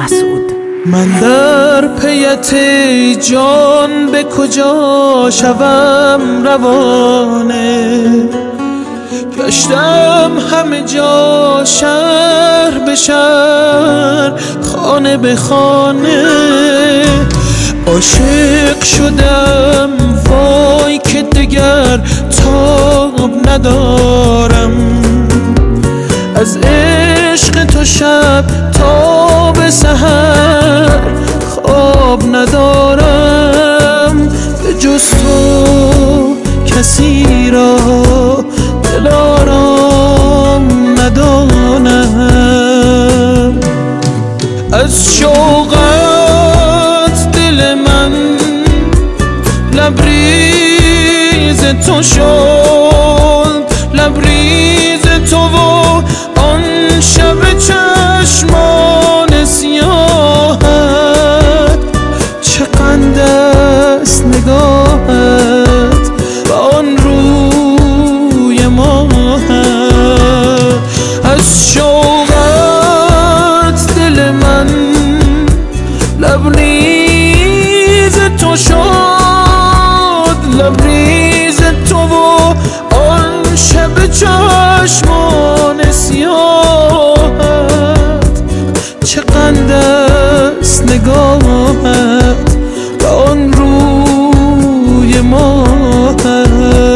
مسعود. من در پیت جان به کجا شوم روانه، گشتم همه جا شهر به شهر خانه به خانه، عاشق شدم وای که دگر تاب ندارم، از عشق تو شب تا به سحر خواب ندارم، به جز تو کسی را دلارام ندانم، از شوقت دل من لبریز تو شد، لبریز تو و آن شب چشمان سیاهت، چه قند است نگاهت و آن روی ماهت، از شوقت دل من لبریز تو شد، لبریز تو و آن شب چشمان سیاهت، چه قند است نگاهت و آن روی ماهت.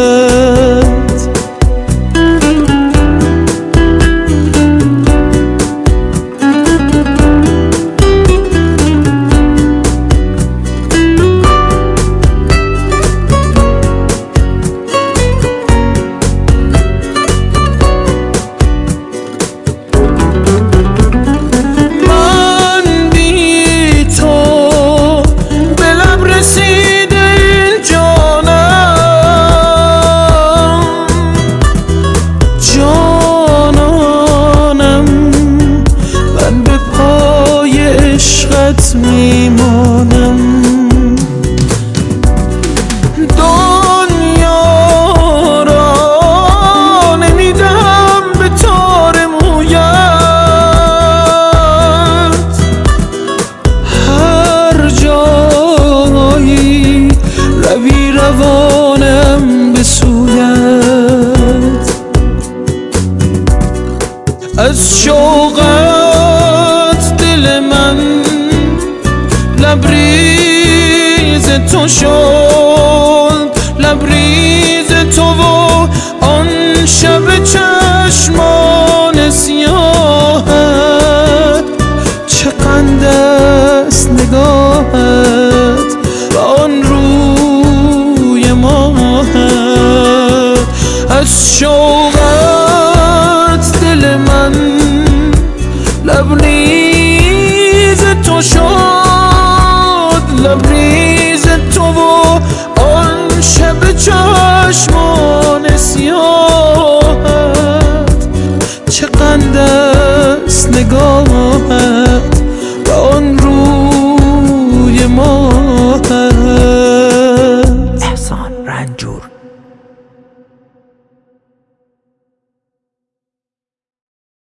میمانم دنیا را نمیدم به تار مویت، هر جایی روی روانم به سویت، از شوقت دل من لبریز تو شد، لبریز تو و آن شب چشمان سیاهت، چه قند است نگاهت و آن روی ماهت، از شوقت دل من لبریز تو شد، لبریز تو و آن شب چشمان سیاهت، چه قند است نگاه